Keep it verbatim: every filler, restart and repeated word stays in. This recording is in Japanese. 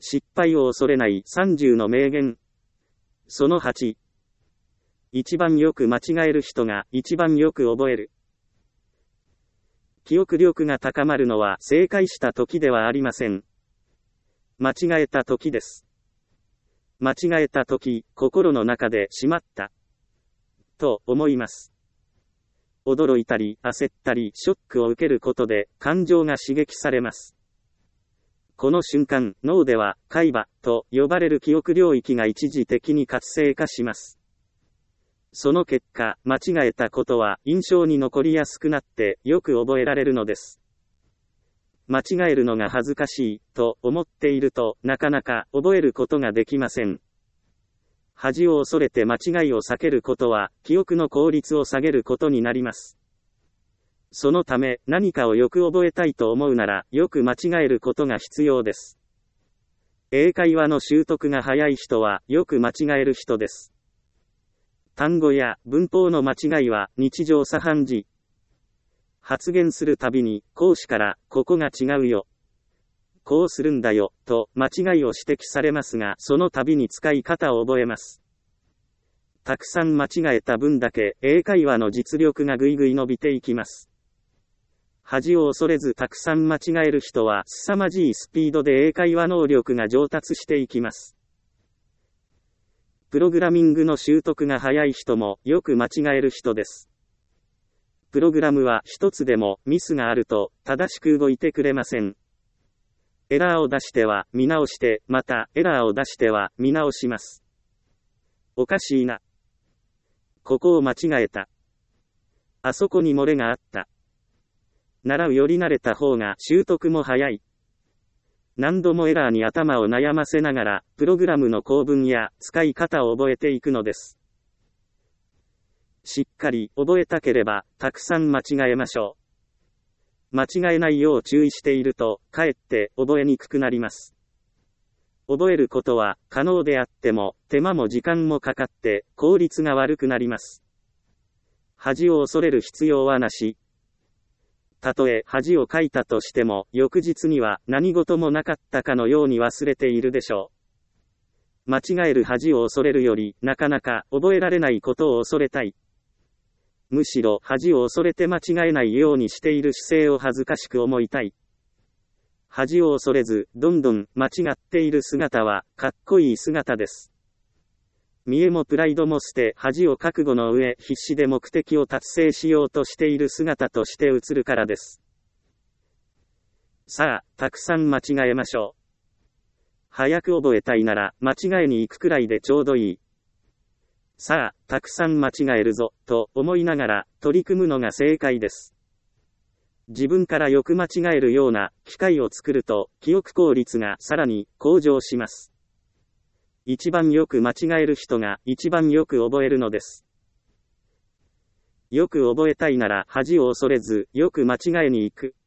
失敗を恐れないさんじゅうの名言。そのはち。一番よく間違える人が一番よく覚える。記憶力が高まるのは正解した時ではありません。間違えた時です。間違えた時、心の中でしまった。と思います。驚いたり、焦ったり、ショックを受けることで、感情が刺激されます。この瞬間、脳では、海馬と呼ばれる記憶領域が一時的に活性化します。その結果、間違えたことは印象に残りやすくなって、よく覚えられるのです。間違えるのが恥ずかしい、と思っていると、なかなか覚えることができません。恥を恐れて間違いを避けることは、記憶の効率を下げることになります。そのため、何かをよく覚えたいと思うなら、よく間違えることが必要です。英会話の習得が早い人は、よく間違える人です。単語や文法の間違いは、日常茶飯事。発言するたびに、講師から、ここが違うよ。こうするんだよ、と間違いを指摘されますが、その度に使い方を覚えます。たくさん間違えた分だけ、英会話の実力がぐいぐい伸びていきます。恥を恐れずたくさん間違える人は、凄まじいスピードで英会話能力が上達していきます。プログラミングの習得が早い人も、よく間違える人です。プログラムは一つでもミスがあると、正しく動いてくれません。エラーを出しては見直して、またエラーを出しては見直します。おかしいな。ここを間違えた。あそこに漏れがあった。習うより慣れた方が習得も早い。何度もエラーに頭を悩ませながら、プログラムの構文や使い方を覚えていくのです。しっかり覚えたければ、たくさん間違えましょう。間違えないよう注意していると、かえって覚えにくくなります。覚えることは可能であっても、手間も時間もかかって、効率が悪くなります。恥を恐れる必要はなし。たとえ恥をかいたとしても、翌日には何事もなかったかのように忘れているでしょう。間違える恥を恐れるより、なかなか覚えられないことを恐れたい。むしろ恥を恐れて間違えないようにしている姿勢を恥ずかしく思いたい。恥を恐れず、どんどん間違っている姿は、かっこいい姿です。見栄もプライドも捨て、恥を覚悟の上、必死で目的を達成しようとしている姿として映るからです。さあ、たくさん間違えましょう。早く覚えたいなら、間違えに行くくらいでちょうどいい。さあ、たくさん間違えるぞ、と思いながら、取り組むのが正解です。自分からよく間違えるような機会を作ると、記憶効率がさらに向上します。一番よく間違える人が一番よく覚えるのです。よく覚えたいなら恥を恐れず、よく間違えに行く。